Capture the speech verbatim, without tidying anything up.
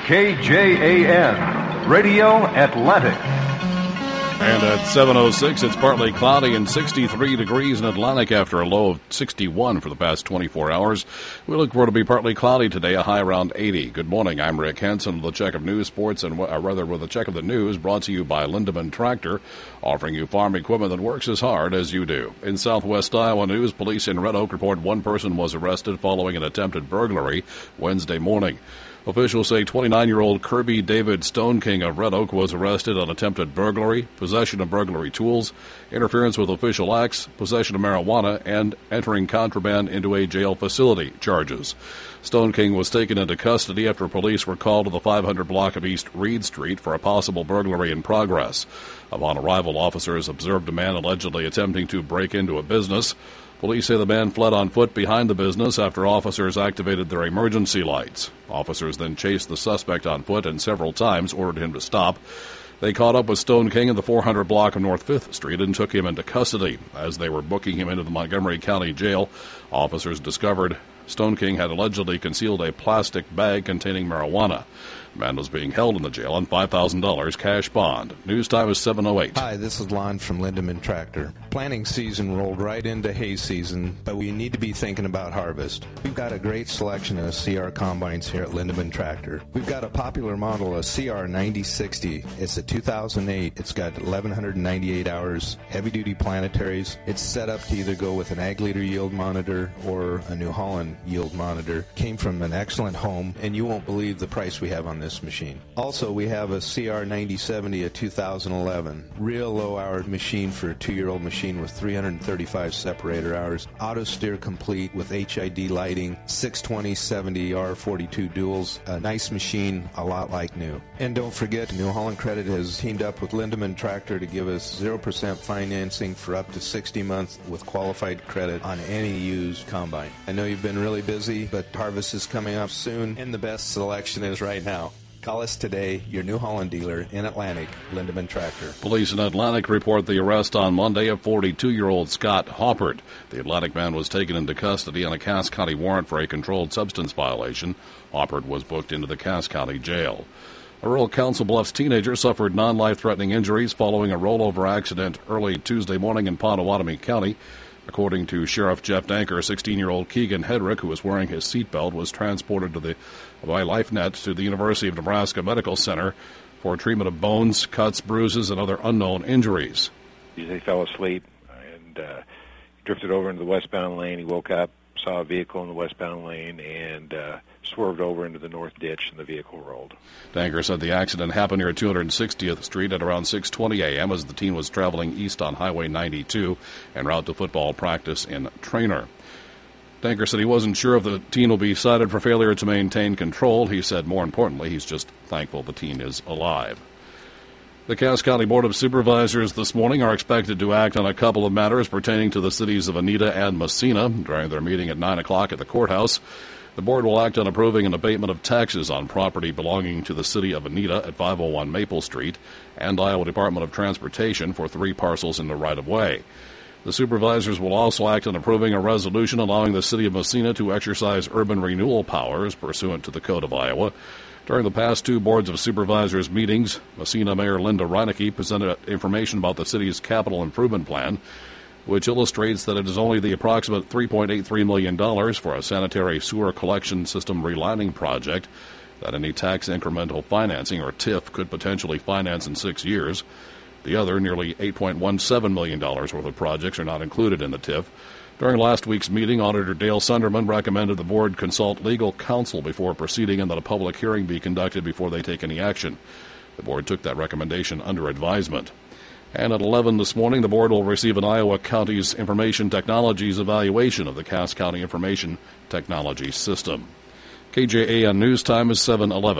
K J A N, Radio Atlantic. And at seven oh six, it's partly cloudy and sixty-three degrees in Atlantic after a low of sixty-one for the past twenty-four hours. We look for it to be partly cloudy today, a high around eighty. Good morning, I'm Rick Henson with a check of news, sports, and uh, rather with a check of the news brought to you by Lindemann Tractor, offering you farm equipment that works as hard as you do. In Southwest Iowa news, police in Red Oak report one person was arrested following an attempted burglary Wednesday morning. Officials say twenty-nine-year-old Kirby David Stoneking of Red Oak was arrested on attempted burglary, possession of burglary tools, interference with official acts, possession of marijuana, and entering contraband into a jail facility charges. Stoneking was taken into custody after police were called to the five hundred block of East Reed Street for a possible burglary in progress. Upon arrival, officers observed a man allegedly attempting to break into a business. Police say the man fled on foot behind the business after officers activated their emergency lights. Officers then chased the suspect on foot and several times ordered him to stop. They caught up with Stoneking in the four hundred block of North fifth Street and took him into custody. As they were booking him into the Montgomery County Jail, officers discovered Stoneking had allegedly concealed a plastic bag containing marijuana. The man was being held in the jail on five thousand dollars cash bond. News time is seven oh eight. Hi, this is Lon from Lindemann Tractor. Planting season rolled right into hay season, but we need to be thinking about harvest. We've got a great selection of C R combines here at Lindemann Tractor. We've got a popular model, a C R ninety sixty. It's a two thousand eight. It's got eleven ninety-eight hours, heavy-duty planetaries. It's set up to either go with an Ag Leader yield monitor or a New Holland yield monitor. Came from an excellent home, and you won't believe the price we have on this machine. Also, we have a C R ninety seventy, a two thousand eleven. Real low-hour machine for a two-year-old machine with three hundred thirty-five separator hours. Auto steer complete with H I D lighting, six twenty seventy R forty-two duals. A nice machine, a lot like new. And don't forget, New Holland Credit has teamed up with Lindemann Tractor to give us zero percent financing for up to sixty months with qualified credit on any used combine. I know you've been really busy, but harvest is coming up soon, and the best selection is right now. Call us today, your New Holland dealer in Atlantic, Lindemann Tractor. Police in Atlantic report the arrest on Monday of forty-two-year-old Scott Hoppert. The Atlantic man was taken into custody on a Cass County warrant for a controlled substance violation. Hoppert was booked into the Cass County Jail. A rural Council Bluffs teenager suffered non-life-threatening injuries following a rollover accident early Tuesday morning in Pottawatomie County. According to Sheriff Jeff Danker, sixteen-year-old Keegan Hedrick, who was wearing his seatbelt, was transported to the by LifeNet to the University of Nebraska Medical Center for treatment of bones, cuts, bruises, and other unknown injuries. He fell asleep and uh, drifted over into the westbound lane. He woke up, saw a vehicle in the westbound lane, and uh, swerved over into the north ditch, and the vehicle rolled. Danker said the accident happened near two hundred sixtieth Street at around six twenty a.m. as the teen was traveling east on Highway ninety-two en route to football practice in Trainer. Danker said he wasn't sure if the teen will be cited for failure to maintain control. He said, more importantly, he's just thankful the teen is alive. The Cass County Board of Supervisors this morning are expected to act on a couple of matters pertaining to the cities of Anita and Massena during their meeting at nine o'clock at the courthouse. The board will act on approving an abatement of taxes on property belonging to the city of Anita at five oh one Maple Street and Iowa Department of Transportation for three parcels in the right-of-way. The supervisors will also act on approving a resolution allowing the city of Massena to exercise urban renewal powers pursuant to the Code of Iowa. During the past two Boards of Supervisors meetings, Massena Mayor Linda Reinecke presented information about the city's capital improvement plan, which illustrates that it is only the approximate three point eight three million dollars for a sanitary sewer collection system relining project that any tax incremental financing, or T I F, could potentially finance in six years. The other, nearly eight point one seven million dollars worth of projects, are not included in the T I F. During last week's meeting, Auditor Dale Sunderman recommended the board consult legal counsel before proceeding and that a public hearing be conducted before they take any action. The board took that recommendation under advisement. And at eleven this morning, the board will receive an Iowa County's Information Technologies evaluation of the Cass County Information Technology System. K J A N News time is seven eleven.